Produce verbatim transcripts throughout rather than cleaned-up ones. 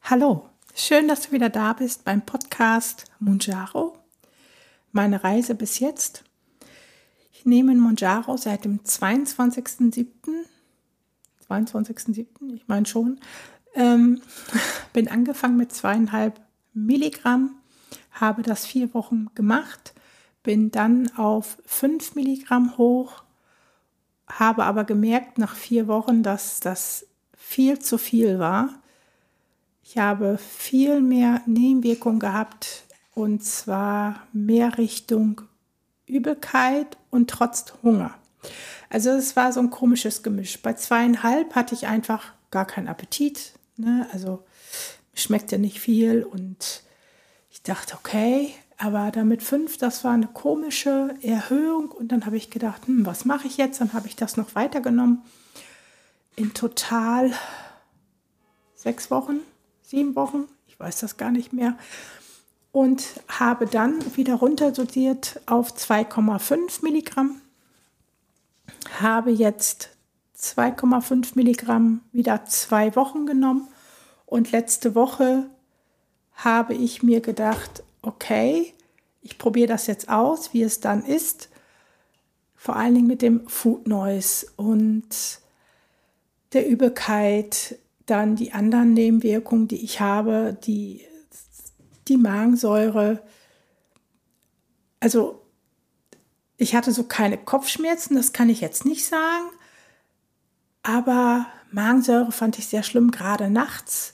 Hallo, schön, dass du wieder da bist beim Podcast Mounjaro. Meine Reise bis jetzt. Ich nehme Mounjaro seit dem zweiundzwanzigsten siebten zweiundzwanzigsten siebten, ich meine schon. Ähm, bin angefangen mit zweieinhalb Milligramm, habe das vier Wochen gemacht, bin dann auf fünf Milligramm hoch, habe aber gemerkt nach vier Wochen, dass das viel zu viel war. Ich habe viel mehr Nebenwirkungen gehabt und zwar mehr Richtung Übelkeit und trotz Hunger. Also es war so ein komisches Gemisch. Bei zweieinhalb hatte ich einfach gar keinen Appetit. Ne? Also schmeckte nicht viel und ich dachte, okay, aber damit fünf, das war eine komische Erhöhung und dann habe ich gedacht, hm, was mache ich jetzt? Dann habe ich das noch weitergenommen. In total sechs Wochen. Sieben Wochen, ich weiß das gar nicht mehr, und habe dann wieder runterdosiert auf zwei Komma fünf Milligramm, habe jetzt zwei Komma fünf Milligramm wieder zwei Wochen genommen und letzte Woche habe ich mir gedacht, okay, ich probiere das jetzt aus, wie es dann ist, vor allen Dingen mit dem Food Noise und der Übelkeit. Dann die anderen Nebenwirkungen, die ich habe, die, die Magensäure. Also ich hatte so keine Kopfschmerzen, das kann ich jetzt nicht sagen. Aber Magensäure fand ich sehr schlimm, gerade nachts.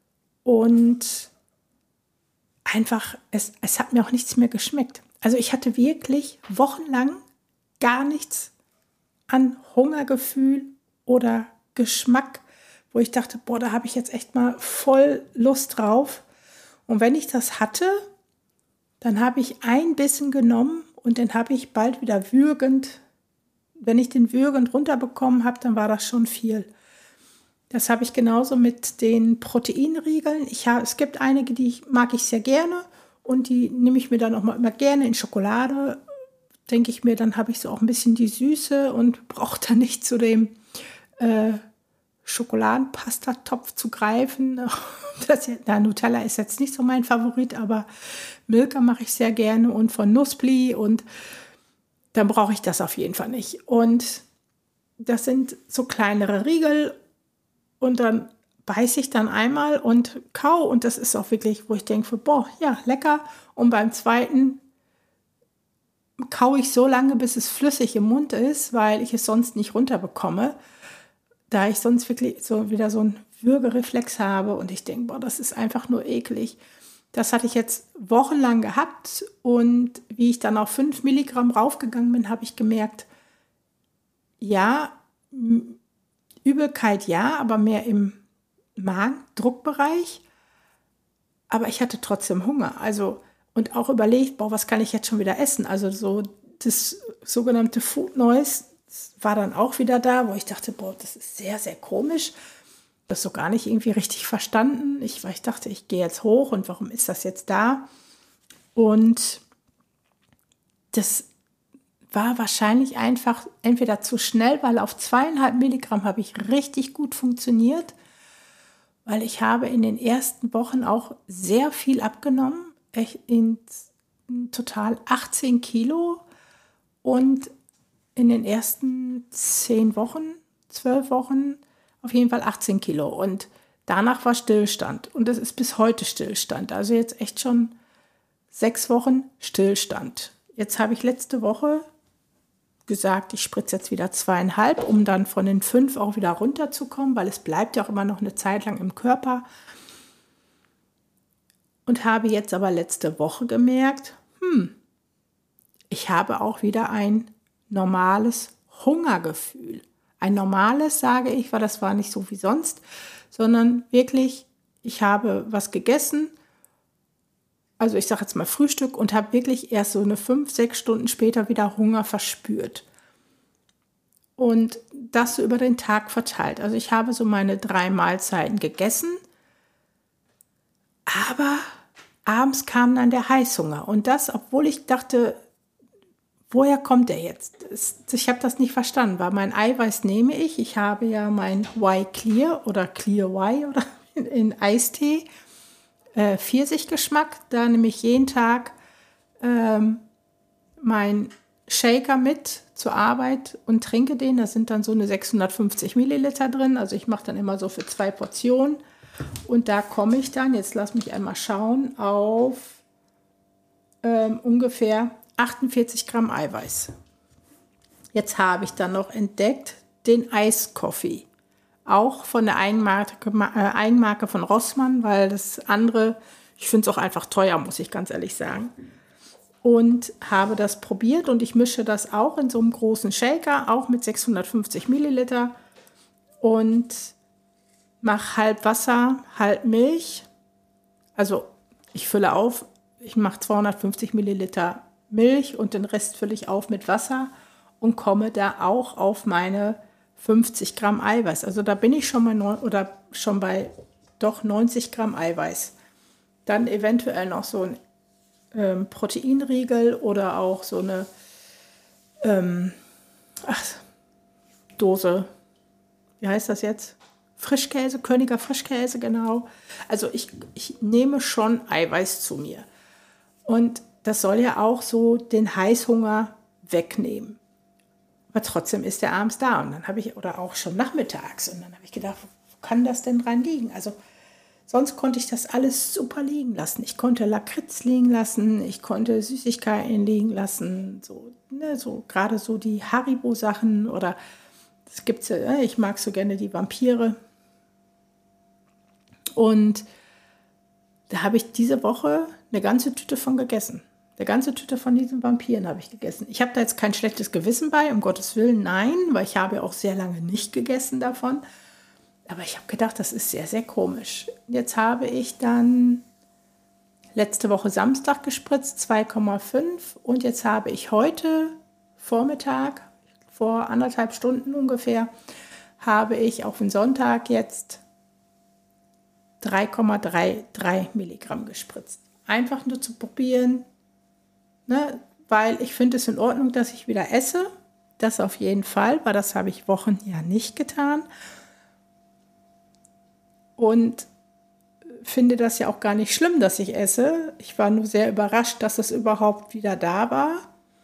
Und einfach, es, es hat mir auch nichts mehr geschmeckt. Also ich hatte wirklich wochenlang gar nichts an Hungergefühl oder Geschmack, wo ich dachte, boah, da habe ich jetzt echt mal voll Lust drauf. Und wenn ich das hatte, dann habe ich ein Bissen genommen und den habe ich bald wieder würgend, wenn ich den würgend runterbekommen habe, dann war das schon viel. Das habe ich genauso mit den Proteinriegeln. Ich habe, es gibt einige, die ich, mag ich sehr gerne und die nehme ich mir dann auch mal immer gerne in Schokolade. Denke ich mir, dann habe ich so auch ein bisschen die Süße und brauche dann nicht zu dem äh, Schokoladenpastatopf zu greifen. Das, na, Nutella ist jetzt nicht so mein Favorit, aber Milka mache ich sehr gerne und von Nussbli und dann brauche ich das auf jeden Fall nicht. Und das sind so kleinere Riegel und dann beiße ich dann einmal und kau und das ist auch wirklich, wo ich denke, boah, ja, lecker. Und beim zweiten kau ich so lange, bis es flüssig im Mund ist, weil ich es sonst nicht runterbekomme. Da ich sonst wirklich so wieder so einen Würgereflex habe und ich denke, boah, das ist einfach nur eklig. Das hatte ich jetzt wochenlang gehabt und wie ich dann auf fünf Milligramm raufgegangen bin, habe ich gemerkt, ja, Übelkeit ja, aber mehr im Magendruckbereich. Aber ich hatte trotzdem Hunger. Also und auch überlegt, boah, was kann ich jetzt schon wieder essen? Also so das sogenannte Food Noise war dann auch wieder da, wo ich dachte, boah, das ist sehr, sehr komisch. Das so gar nicht irgendwie richtig verstanden. Ich, weil ich dachte, ich gehe jetzt hoch und warum ist das jetzt da? Und das war wahrscheinlich einfach entweder zu schnell, weil auf zweieinhalb Milligramm habe ich richtig gut funktioniert, weil ich habe in den ersten Wochen auch sehr viel abgenommen, in, in total achtzehn Kilo und in den ersten zehn Wochen, zwölf Wochen auf jeden Fall achtzehn Kilo. Und danach war Stillstand. Und es ist bis heute Stillstand. Also jetzt echt schon sechs Wochen Stillstand. Jetzt habe ich letzte Woche gesagt, ich spritze jetzt wieder zweieinhalb, um dann von den fünf auch wieder runterzukommen, weil es bleibt ja auch immer noch eine Zeit lang im Körper. Und habe jetzt aber letzte Woche gemerkt, hm, ich habe auch wieder ein normales Hungergefühl. Ein normales, sage ich, weil das war nicht so wie sonst, sondern wirklich, ich habe was gegessen, also ich sage jetzt mal Frühstück und habe wirklich erst so eine fünf, sechs Stunden später wieder Hunger verspürt. Und das so über den Tag verteilt. Also ich habe so meine drei Mahlzeiten gegessen, aber abends kam dann der Heißhunger. Und das, obwohl ich dachte, woher kommt der jetzt? Ich habe das nicht verstanden, weil mein Eiweiß nehme ich. Ich habe ja mein Y Clear oder Clear Y oder in, in Eistee, äh, Pfirsichgeschmack. Da nehme ich jeden Tag ähm, mein Shaker mit zur Arbeit und trinke den. Da sind dann so eine sechshundertfünfzig Milliliter drin. Also ich mache dann immer so für zwei Portionen. Und da komme ich dann, jetzt lass mich einmal schauen, auf ähm, ungefähr achtundvierzig Gramm Eiweiß. Jetzt habe ich dann noch entdeckt den Ice Coffee. Auch von der Eigenmarke, äh, Eigenmarke von Rossmann, weil das andere, ich finde es auch einfach teuer, muss ich ganz ehrlich sagen. Und habe das probiert und ich mische das auch in so einem großen Shaker, auch mit sechshundertfünfzig Milliliter und mache halb Wasser, halb Milch. Also ich fülle auf, ich mache zweihundertfünfzig Milliliter Milch und den Rest fülle ich auf mit Wasser und komme da auch auf meine fünfzig Gramm Eiweiß. Also da bin ich schon mal neun, oder schon bei doch neunzig Gramm Eiweiß. Dann eventuell noch so ein ähm, Proteinriegel oder auch so eine ähm, ach, Dose, wie heißt das jetzt? Frischkäse, Königer Frischkäse, genau. Also ich, ich nehme schon Eiweiß zu mir. Und das soll ja auch so den Heißhunger wegnehmen. Aber trotzdem ist der abends da. Und dann habe ich, oder auch schon nachmittags. Und dann habe ich gedacht, wo kann das denn dran liegen? Also sonst konnte ich das alles super liegen lassen. Ich konnte Lakritz liegen lassen, ich konnte Süßigkeiten liegen lassen. So, ne, so gerade so die Haribo-Sachen oder das gibt's ja, ich mag so gerne die Vampire. Und da habe ich diese Woche eine ganze Tüte von gegessen. Eine ganze Tüte von diesen Vampiren habe ich gegessen. Ich habe da jetzt kein schlechtes Gewissen bei, um Gottes Willen, nein, weil ich habe auch sehr lange nicht gegessen davon. Aber ich habe gedacht, das ist sehr, sehr komisch. Jetzt habe ich dann letzte Woche Samstag gespritzt, zwei Komma fünf. Und jetzt habe ich heute Vormittag, vor anderthalb Stunden ungefähr, habe ich auf den Sonntag jetzt drei Komma dreiunddreißig Milligramm gespritzt. Einfach nur zu probieren, ne? Weil ich finde es in Ordnung, dass ich wieder esse. Das auf jeden Fall, weil das habe ich Wochen ja nicht getan. Und finde das ja auch gar nicht schlimm, dass ich esse. Ich war nur sehr überrascht, dass es überhaupt wieder da war.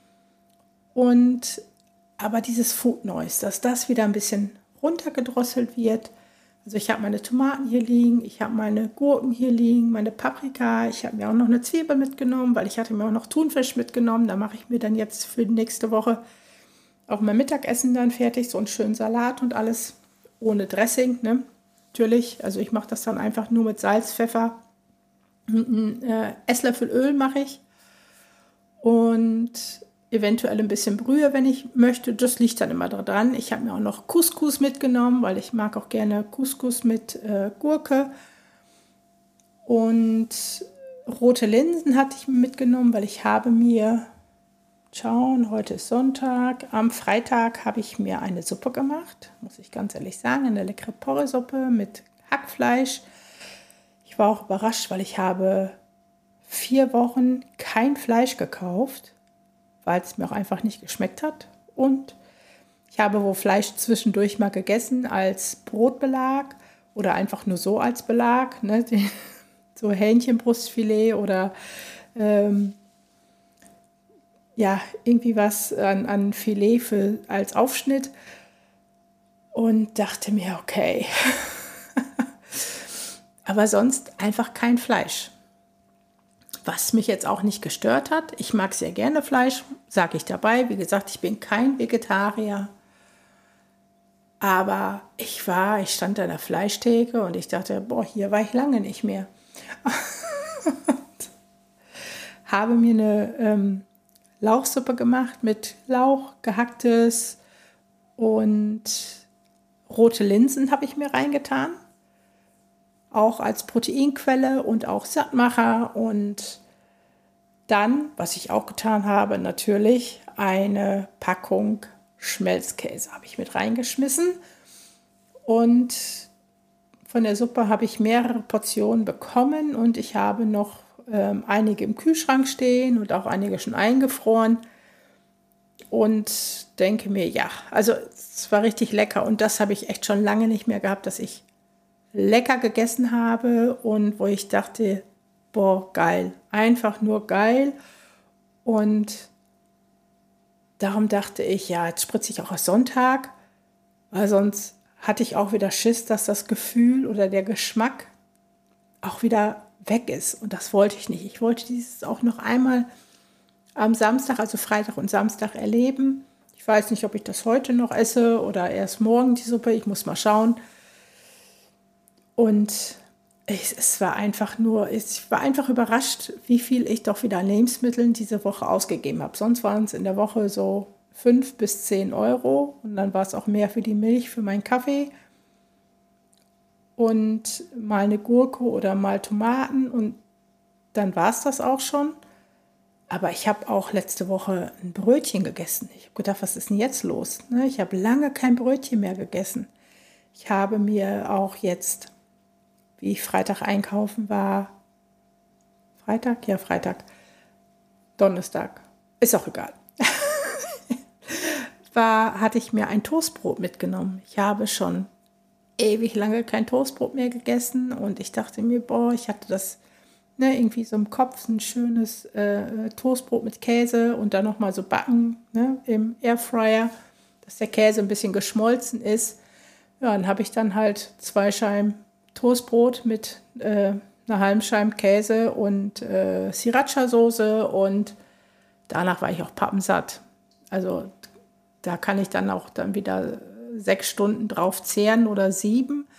Und aber dieses Food Noise, dass das wieder ein bisschen runtergedrosselt wird. Also ich habe meine Tomaten hier liegen, ich habe meine Gurken hier liegen, meine Paprika. Ich habe mir auch noch eine Zwiebel mitgenommen, weil ich hatte mir auch noch Thunfisch mitgenommen. Da mache ich mir dann jetzt für die nächste Woche auch mein Mittagessen dann fertig. So einen schönen Salat und alles ohne Dressing, ne? Natürlich, also ich mache das dann einfach nur mit Salz, Pfeffer, einen äh, Esslöffel Öl mache ich und eventuell ein bisschen Brühe, wenn ich möchte. Das liegt dann immer dran. Ich habe mir auch noch Couscous mitgenommen, weil ich mag auch gerne Couscous mit äh, Gurke. Und rote Linsen hatte ich mitgenommen, weil ich habe mir, schauen, heute ist Sonntag, am Freitag habe ich mir eine Suppe gemacht, muss ich ganz ehrlich sagen, eine leckere Porree-Suppe mit Hackfleisch. Ich war auch überrascht, weil ich habe vier Wochen kein Fleisch gekauft, weil es mir auch einfach nicht geschmeckt hat. Und ich habe wohl Fleisch zwischendurch mal gegessen als Brotbelag oder einfach nur so als Belag, ne? So Hähnchenbrustfilet oder ähm, ja, irgendwie was an, an Filet für, als Aufschnitt. Und dachte mir, okay. Aber sonst einfach kein Fleisch. Was mich jetzt auch nicht gestört hat. Ich mag sehr gerne Fleisch, sage ich dabei. Wie gesagt, ich bin kein Vegetarier. Aber ich war, ich stand an der Fleischtheke und ich dachte, boah, hier war ich lange nicht mehr. Habe mir eine ähm, Lauchsuppe gemacht mit Lauch, gehacktes und rote Linsen habe ich mir reingetan. Auch als Proteinquelle und auch Sattmacher. Und dann, was ich auch getan habe, natürlich eine Packung Schmelzkäse habe ich mit reingeschmissen. Und von der Suppe habe ich mehrere Portionen bekommen und ich habe noch ähm, einige im Kühlschrank stehen und auch einige schon eingefroren. Und denke mir, ja, also es war richtig lecker und das habe ich echt schon lange nicht mehr gehabt, dass ich lecker gegessen habe und wo ich dachte, boah, geil, einfach nur geil. Und darum dachte ich, ja, jetzt spritze ich auch auf Sonntag, weil sonst hatte ich auch wieder Schiss, dass das Gefühl oder der Geschmack auch wieder weg ist. Und das wollte ich nicht. Ich wollte dieses auch noch einmal am Samstag, also Freitag und Samstag erleben. Ich weiß nicht, ob ich das heute noch esse oder erst morgen die Suppe. Ich muss mal schauen. Und ich, es war einfach nur, ich war einfach überrascht, wie viel ich doch wieder an Lebensmitteln diese Woche ausgegeben habe. Sonst waren es in der Woche so fünf bis zehn Euro und dann war es auch mehr für die Milch, für meinen Kaffee und mal eine Gurke oder mal Tomaten und dann war es das auch schon. Aber ich habe auch letzte Woche ein Brötchen gegessen. Ich habe gedacht, was ist denn jetzt los? Ich habe lange kein Brötchen mehr gegessen. Ich habe mir auch jetzt, wie ich Freitag einkaufen war, Freitag? Ja, Freitag, Donnerstag, ist auch egal, war, hatte ich mir ein Toastbrot mitgenommen. Ich habe schon ewig lange kein Toastbrot mehr gegessen und ich dachte mir, boah, ich hatte das ne, irgendwie so im Kopf, ein schönes äh, Toastbrot mit Käse und dann nochmal so backen ne, im Airfryer, dass der Käse ein bisschen geschmolzen ist. Ja, dann habe ich dann halt zwei Scheiben Toastbrot mit äh, einer halben Scheibe Käse und äh, Sriracha-Soße und danach war ich auch pappensatt. Also da kann ich dann auch dann wieder sechs Stunden drauf zehren oder sieben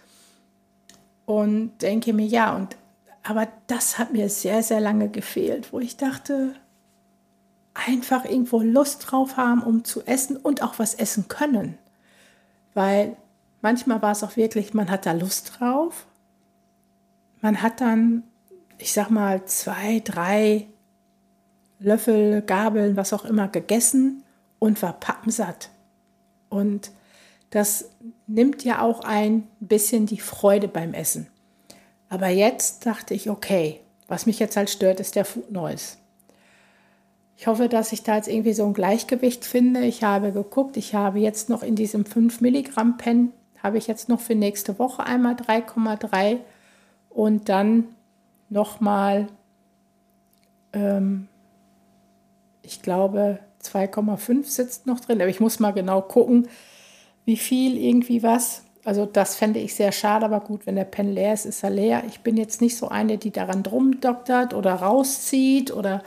und denke mir, ja, und aber das hat mir sehr, sehr lange gefehlt, wo ich dachte, einfach irgendwo Lust drauf haben, um zu essen und auch was essen können. Weil manchmal war es auch wirklich, man hat da Lust drauf. Man hat dann, ich sag mal, zwei, drei Löffel, Gabeln, was auch immer gegessen und war pappensatt. Und das nimmt ja auch ein bisschen die Freude beim Essen. Aber jetzt dachte ich, okay, was mich jetzt halt stört, ist der Food Noise. Ich hoffe, dass ich da jetzt irgendwie so ein Gleichgewicht finde. Ich habe geguckt, ich habe jetzt noch in diesem fünf Milligramm Pen, habe ich jetzt noch für nächste Woche einmal drei Komma drei und dann nochmal, ähm, ich glaube, zwei Komma fünf sitzt noch drin. Aber ich muss mal genau gucken, wie viel irgendwie was. Also das fände ich sehr schade, aber gut, wenn der Pen leer ist, ist er leer. Ich bin jetzt nicht so eine, die daran drum doktert oder rauszieht oder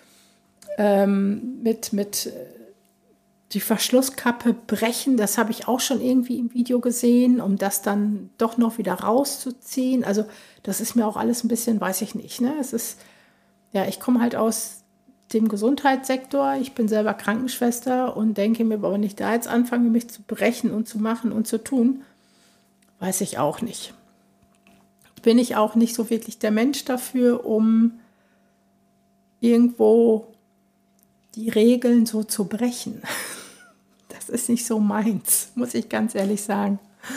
ähm, mit, mit die Verschlusskappe brechen. Das habe ich auch schon irgendwie im Video gesehen, um das dann doch noch wieder rauszuziehen. Also das ist mir auch alles ein bisschen, weiß ich nicht. Ne? Es ist, ja, ich komme halt aus dem Gesundheitssektor. Ich bin selber Krankenschwester und denke mir, aber wenn ich da jetzt anfange, mich zu brechen und zu machen und zu tun, weiß ich auch nicht. Bin ich auch nicht so wirklich der Mensch dafür, um irgendwo die Regeln so zu brechen. Das ist nicht so meins, muss ich ganz ehrlich sagen.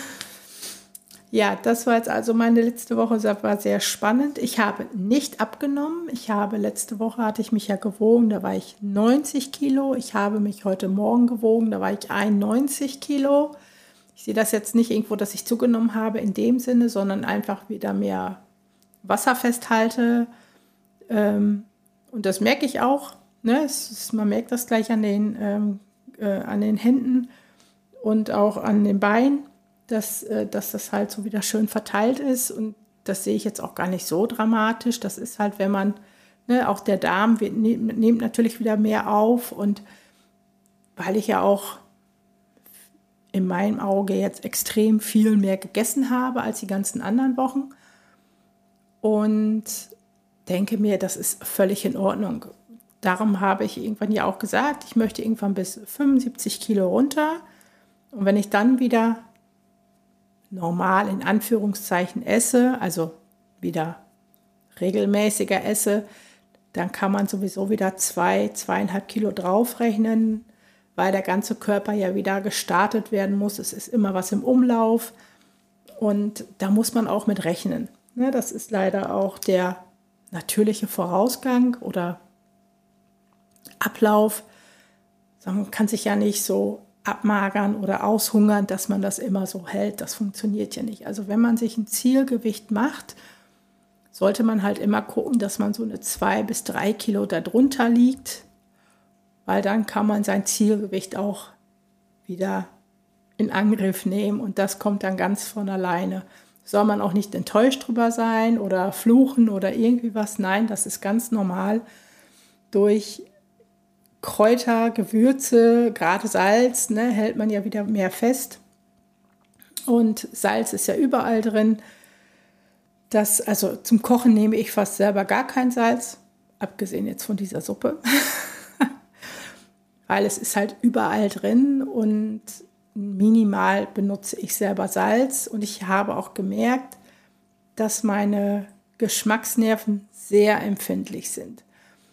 Ja, das war jetzt also meine letzte Woche, das war sehr spannend. Ich habe nicht abgenommen. Ich habe letzte Woche, hatte ich mich ja gewogen, da war ich neunzig Kilo. Ich habe mich heute Morgen gewogen, da war ich einundneunzig Kilo. Ich sehe das jetzt nicht irgendwo, dass ich zugenommen habe in dem Sinne, sondern einfach wieder mehr Wasser festhalte. Ähm, und das merke ich auch. Ne? Es ist, man merkt das gleich an den, ähm, äh, an den Händen und auch an den Beinen, dass, äh, dass das halt so wieder schön verteilt ist. Und das sehe ich jetzt auch gar nicht so dramatisch. Das ist halt, wenn man, ne, auch der Darm wird, nimmt, nimmt natürlich wieder mehr auf. Und weil ich ja auch in meinem Auge jetzt extrem viel mehr gegessen habe als die ganzen anderen Wochen. Und denke mir, das ist völlig in Ordnung. Darum habe ich irgendwann ja auch gesagt, ich möchte irgendwann bis fünfundsiebzig Kilo runter. Und wenn ich dann wieder normal in Anführungszeichen esse, also wieder regelmäßiger esse, dann kann man sowieso wieder zwei, zweieinhalb Kilo draufrechnen, weil der ganze Körper ja wieder gestartet werden muss. Es ist immer was im Umlauf und da muss man auch mit rechnen. Das ist leider auch der natürliche Vorausgang oder Ablauf. Man kann sich ja nicht so abmagern oder aushungern, dass man das immer so hält. Das funktioniert ja nicht. Also wenn man sich ein Zielgewicht macht, sollte man halt immer gucken, dass man so eine zwei bis drei Kilo darunter liegt, weil dann kann man sein Zielgewicht auch wieder in Angriff nehmen und das kommt dann ganz von alleine. Soll man auch nicht enttäuscht drüber sein oder fluchen oder irgendwie was. Nein, das ist ganz normal. Durch Kräuter, Gewürze, gerade Salz, ne, hält man ja wieder mehr fest. Und Salz ist ja überall drin. Das, also zum Kochen nehme ich fast selber gar kein Salz, abgesehen jetzt von dieser Suppe. Weil es ist halt überall drin und minimal benutze ich selber Salz. Und ich habe auch gemerkt, dass meine Geschmacksnerven sehr empfindlich sind.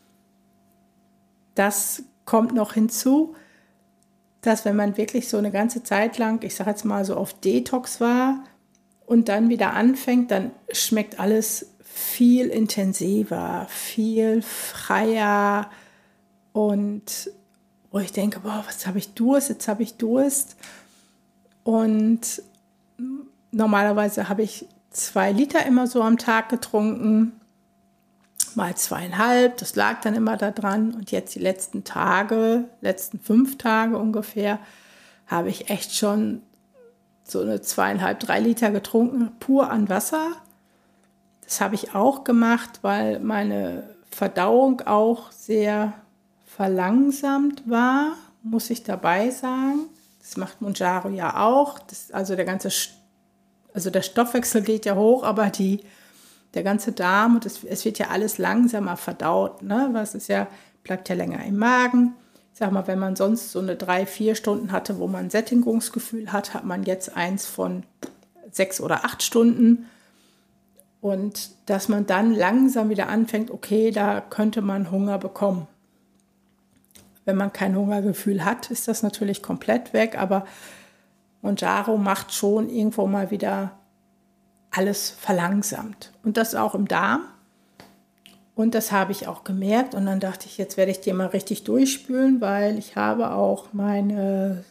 Das kommt noch hinzu, dass wenn man wirklich so eine ganze Zeit lang, ich sage jetzt mal so auf Detox war und dann wieder anfängt, dann schmeckt alles viel intensiver, viel freier und wo ich denke, boah, was habe ich Durst, jetzt habe ich Durst. Und normalerweise habe ich zwei Liter immer so am Tag getrunken, mal zweieinhalb, das lag dann immer da dran. Und jetzt die letzten Tage, letzten fünf Tage ungefähr, habe ich echt schon so eine zweieinhalb, drei Liter getrunken, pur an Wasser. Das habe ich auch gemacht, weil meine Verdauung auch sehr verlangsamt war, muss ich dabei sagen. Das macht Mounjaro ja auch. Das, also der ganze, also der Stoffwechsel geht ja hoch, aber die, der ganze Darm und es, es wird ja alles langsamer verdaut, ne? Was ist ja, bleibt ja länger im Magen. Ich sag mal, wenn man sonst so eine drei, vier Stunden hatte, wo man ein Sättigungsgefühl hat, hat man jetzt eins von sechs oder acht Stunden. Und dass man dann langsam wieder anfängt, okay, da könnte man Hunger bekommen. Wenn man kein Hungergefühl hat, ist das natürlich komplett weg, aber Mounjaro macht schon irgendwo mal wieder alles verlangsamt. Und das auch im Darm. Und das habe ich auch gemerkt. Und dann dachte ich, jetzt werde ich dir mal richtig durchspülen, weil ich habe auch meine,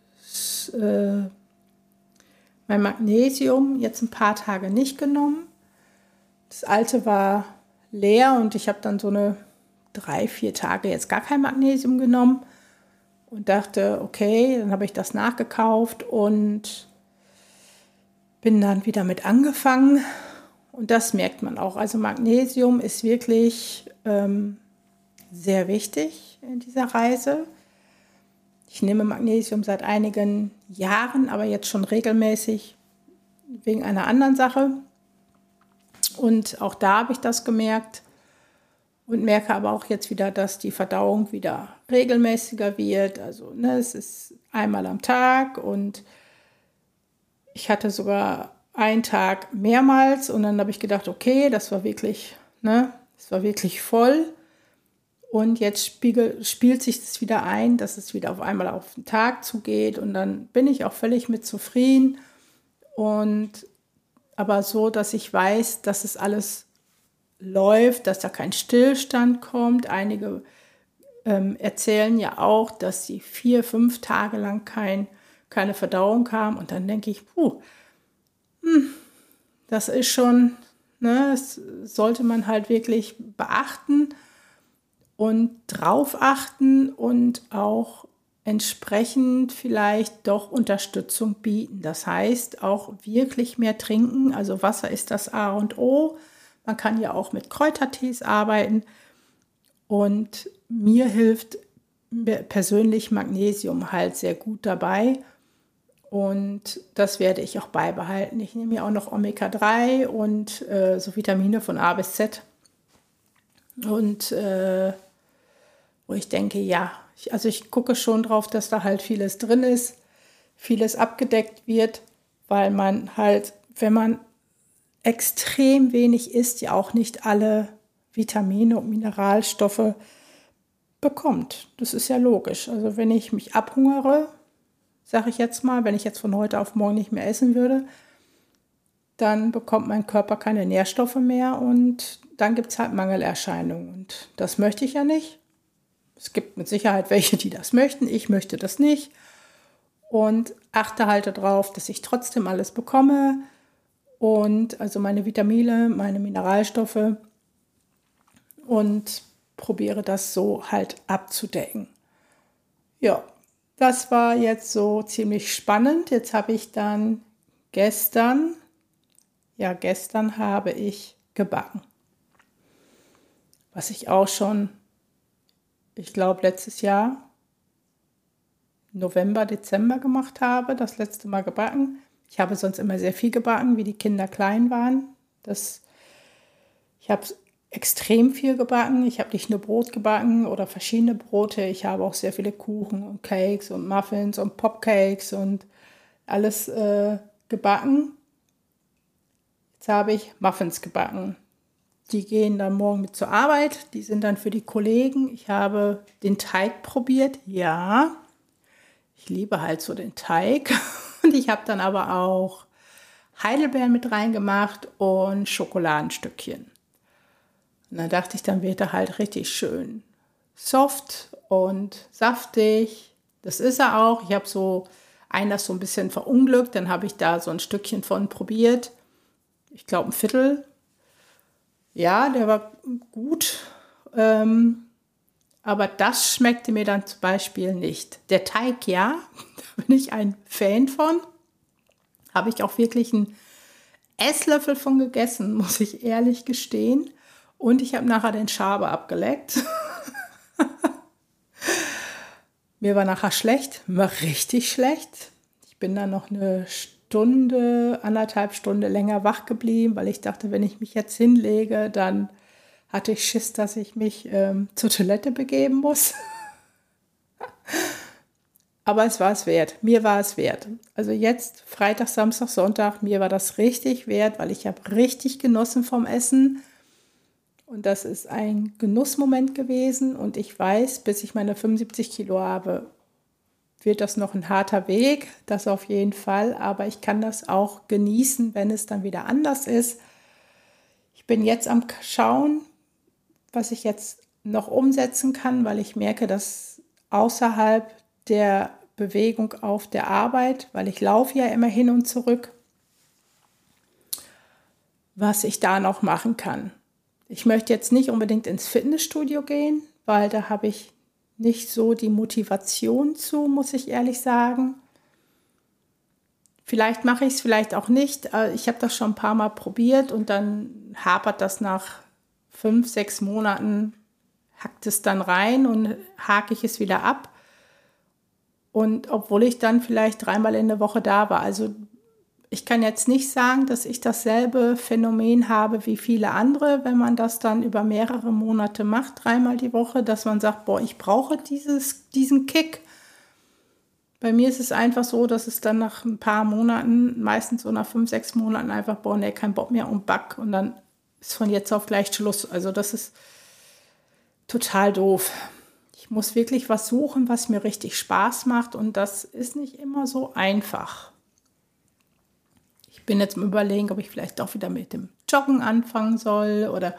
äh, mein Magnesium jetzt ein paar Tage nicht genommen. Das alte war leer und ich habe dann so eine drei, vier Tage jetzt gar kein Magnesium genommen und dachte, okay, dann habe ich das nachgekauft und bin dann wieder mit angefangen. Und das merkt man auch. Also Magnesium ist wirklich ähm, sehr wichtig in dieser Reise. Ich nehme Magnesium seit einigen Jahren, aber jetzt schon regelmäßig wegen einer anderen Sache. Und auch da habe ich das gemerkt. Und merke aber auch jetzt wieder, dass die Verdauung wieder regelmäßiger wird. Also ne, es ist einmal am Tag und ich hatte sogar einen Tag mehrmals und dann habe ich gedacht, okay, das war wirklich, ne, das war wirklich voll. Und jetzt spiegel, spielt sich das wieder ein, dass es wieder auf einmal auf den Tag zugeht und dann bin ich auch völlig mit zufrieden. Und aber so, dass ich weiß, dass es alles läuft, dass da kein Stillstand kommt. Einige ähm, erzählen ja auch, dass sie vier, fünf Tage lang kein, keine Verdauung haben. Und dann denke ich, puh, hm, das ist schon, ne, das sollte man halt wirklich beachten und drauf achten und auch entsprechend vielleicht doch Unterstützung bieten. Das heißt, auch wirklich mehr trinken. Also Wasser ist das A und O. Man kann ja auch mit Kräutertees arbeiten und mir hilft persönlich Magnesium halt sehr gut dabei und das werde ich auch beibehalten. Ich nehme ja auch noch Omega drei und äh, so Vitamine von A bis Z und äh, wo ich denke, ja, ich, also ich gucke schon drauf, dass da halt vieles drin ist, vieles abgedeckt wird, weil man halt, wenn man extrem wenig isst, ja auch nicht alle Vitamine und Mineralstoffe bekommt. Das ist ja logisch. Also wenn ich mich abhungere, sage ich jetzt mal, wenn ich jetzt von heute auf morgen nicht mehr essen würde, dann bekommt mein Körper keine Nährstoffe mehr und dann gibt es halt Mangelerscheinungen. Und das möchte ich ja nicht. Es gibt mit Sicherheit welche, die das möchten. Ich möchte das nicht. und achte halt darauf, dass ich trotzdem alles bekomme und also meine Vitamine, meine Mineralstoffe und probiere das so halt abzudecken. Ja, das war jetzt so ziemlich spannend. Jetzt habe ich dann gestern, ja gestern habe ich gebacken. Was ich auch schon, ich glaube letztes Jahr, November, Dezember gemacht habe, das letzte Mal gebacken. Ich habe sonst immer sehr viel gebacken, wie die Kinder klein waren. Das, ich habe extrem viel gebacken. Ich habe nicht nur Brot gebacken oder verschiedene Brote. Ich habe auch sehr viele Kuchen und Cakes und Muffins und Popcakes und alles äh, gebacken. Jetzt habe ich Muffins gebacken. Die gehen dann morgen mit zur Arbeit. Die sind dann für die Kollegen. Ich habe den Teig probiert. Ja, ich liebe halt so den Teig. Und ich habe dann aber auch Heidelbeeren mit reingemacht und Schokoladenstückchen. Und dann dachte ich, dann wird er halt richtig schön soft und saftig. Das ist er auch. Ich habe so einen das so ein bisschen verunglückt. Dann habe ich da so ein Stückchen von probiert. Ich glaube ein Viertel. Ja, der war gut. Ähm, aber das schmeckte mir dann zum Beispiel nicht. Der Teig, ja, da bin ich ein Fan von. Habe ich auch wirklich einen Esslöffel von gegessen, muss ich ehrlich gestehen. Und ich habe nachher den Schabe abgeleckt. Mir war nachher schlecht, war richtig schlecht. Ich bin dann noch eine Stunde, anderthalb Stunde länger wach geblieben, weil ich dachte, wenn ich mich jetzt hinlege, dann hatte ich Schiss, dass ich mich ähm, zur Toilette begeben muss. Aber es war es wert. Mir war es wert. Also jetzt Freitag, Samstag, Sonntag, mir war das richtig wert, weil ich habe richtig genossen vom Essen. Und das ist ein Genussmoment gewesen. Und ich weiß, bis ich meine fünfundsiebzig Kilo habe, wird das noch ein harter Weg. Das auf jeden Fall. Aber ich kann das auch genießen, wenn es dann wieder anders ist. Ich bin jetzt am Schauen, was ich jetzt noch umsetzen kann, weil ich merke, dass außerhalb der Bewegung auf der Arbeit, weil ich laufe ja immer hin und zurück, was ich da noch machen kann. Ich möchte jetzt nicht unbedingt ins Fitnessstudio gehen, weil da habe ich nicht so die Motivation zu, muss ich ehrlich sagen. Vielleicht mache ich es, vielleicht auch nicht. Ich habe das schon ein paar Mal probiert und dann hapert das nach fünf, sechs Monaten, hackt es dann rein und hake ich es wieder ab. Und obwohl ich dann vielleicht dreimal in der Woche da war. Also ich kann jetzt nicht sagen, dass ich dasselbe Phänomen habe wie viele andere, wenn man das dann über mehrere Monate macht, dreimal die Woche, dass man sagt, boah, ich brauche dieses, diesen Kick. Bei mir ist es einfach so, dass es dann nach ein paar Monaten, meistens so nach fünf, sechs Monaten einfach, boah, nee, kein Bock mehr und back. Und dann ist von jetzt auf gleich Schluss. Also das ist total doof. Ich muss wirklich was suchen, was mir richtig Spaß macht. Und das ist nicht immer so einfach. Ich bin jetzt im Überlegen, ob ich vielleicht auch wieder mit dem Joggen anfangen soll. Oder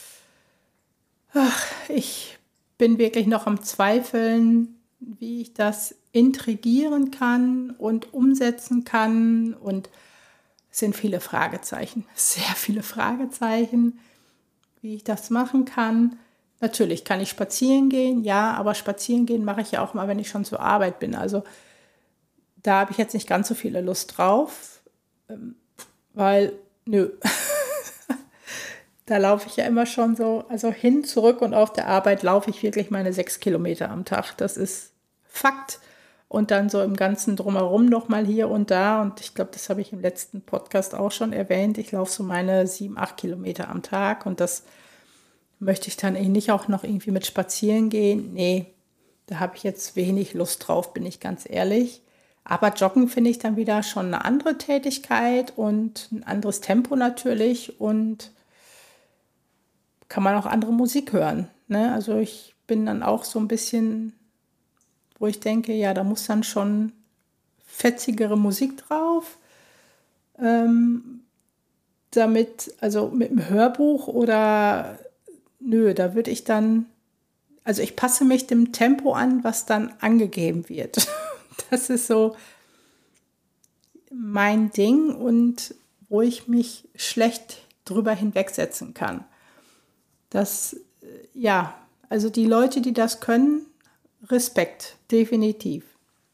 ach, ich bin wirklich noch am Zweifeln, wie ich das intrigieren kann und umsetzen kann. Und es sind viele Fragezeichen, sehr viele Fragezeichen, wie ich das machen kann. Natürlich kann ich spazieren gehen, ja, aber spazieren gehen mache ich ja auch mal, wenn ich schon zur Arbeit bin. Also da habe ich jetzt nicht ganz so viele Lust drauf, weil, nö, da laufe ich ja immer schon so, also hin, zurück und auf der Arbeit laufe ich wirklich meine sechs Kilometer am Tag. Das ist Fakt. Und dann so im Ganzen drumherum noch mal hier und da. Und ich glaube, das habe ich im letzten Podcast auch schon erwähnt. Ich laufe so meine sieben, acht Kilometer am Tag. Und das möchte ich dann nicht auch noch irgendwie mit spazieren gehen. Nee, da habe ich jetzt wenig Lust drauf, bin ich ganz ehrlich. Aber Joggen finde ich dann wieder schon eine andere Tätigkeit und ein anderes Tempo natürlich. Und kann man auch andere Musik hören. Ne? Also ich bin dann auch so ein bisschen, wo ich denke, ja, da muss dann schon fetzigere Musik drauf, ähm, damit, also mit einem Hörbuch oder, nö, da würde ich dann, also ich passe mich dem Tempo an, was dann angegeben wird. Das ist so, mein Ding und wo ich mich schlecht drüber hinwegsetzen kann. Das, ja, also die Leute, die das können, Respekt, definitiv.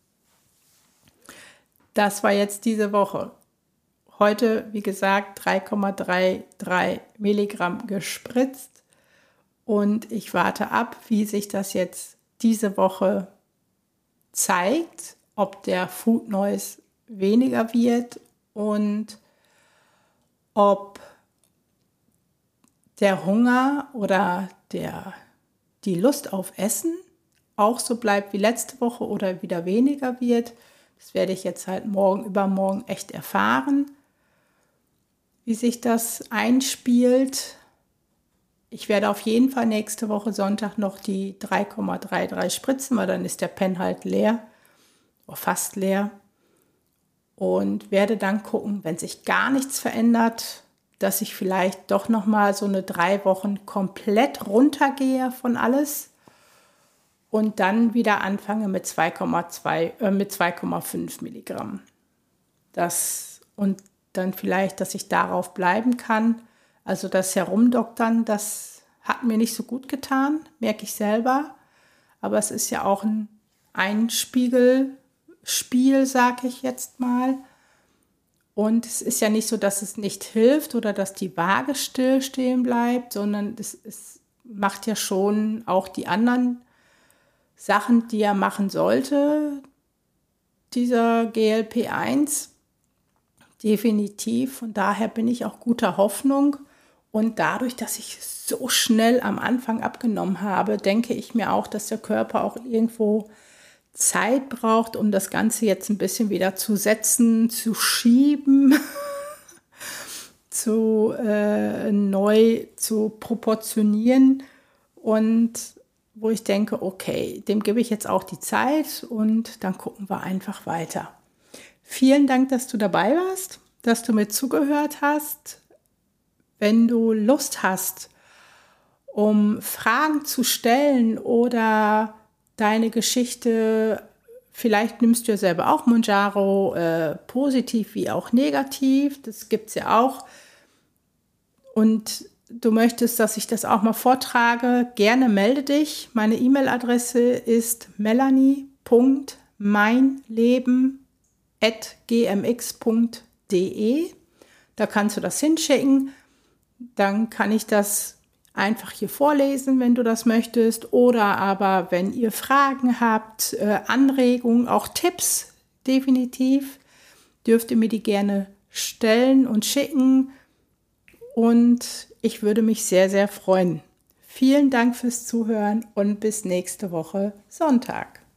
Das war jetzt diese Woche. Heute, wie gesagt, drei Komma dreiunddreißig Milligramm gespritzt und ich warte ab, wie sich das jetzt diese Woche zeigt, ob der Food Noise weniger wird und ob der Hunger oder der, die Lust auf Essen auch so bleibt wie letzte Woche oder wieder weniger wird. Das werde ich jetzt halt morgen, übermorgen echt erfahren, wie sich das einspielt. Ich werde auf jeden Fall nächste Woche Sonntag noch die drei Komma dreiunddreißig spritzen, weil dann ist der Pen halt leer, oder fast leer. Und werde dann gucken, wenn sich gar nichts verändert, dass ich vielleicht doch nochmal so eine drei Wochen komplett runtergehe von alles und dann wieder anfange mit zwei Komma zwei, äh, mit zwei Komma fünf Milligramm. Das, und dann vielleicht, dass ich darauf bleiben kann. Also das Herumdoktern, das hat mir nicht so gut getan, merke ich selber. Aber es ist ja auch ein Einspiegelspiel, sage ich jetzt mal. Und es ist ja nicht so, dass es nicht hilft oder dass die Waage stillstehen bleibt, sondern es, es macht ja schon auch die anderen Sachen, die er machen sollte, dieser G L P eins, definitiv. Von daher bin ich auch guter Hoffnung. Und dadurch, dass ich so schnell am Anfang abgenommen habe, denke ich mir auch, dass der Körper auch irgendwo Zeit braucht, um das Ganze jetzt ein bisschen wieder zu setzen, zu schieben, zu äh, neu zu proportionieren. Und wo ich denke, okay, dem gebe ich jetzt auch die Zeit und dann gucken wir einfach weiter. Vielen Dank, dass du dabei warst, dass du mir zugehört hast. Wenn du Lust hast, um Fragen zu stellen oder deine Geschichte, vielleicht nimmst du ja selber auch Mounjaro, äh, positiv wie auch negativ, das gibt es ja auch. Und du möchtest, dass ich das auch mal vortrage, gerne melde dich. Meine E-Mail-Adresse ist melanie punkt meinleben at g m x punkt d e. Da kannst du das hinschicken. Dann kann ich das einfach hier vorlesen, wenn du das möchtest. Oder aber, wenn ihr Fragen habt, äh, Anregungen, auch Tipps, definitiv, dürft ihr mir die gerne stellen und schicken. Und ich würde mich sehr, sehr freuen. Vielen Dank fürs Zuhören und bis nächste Woche Sonntag.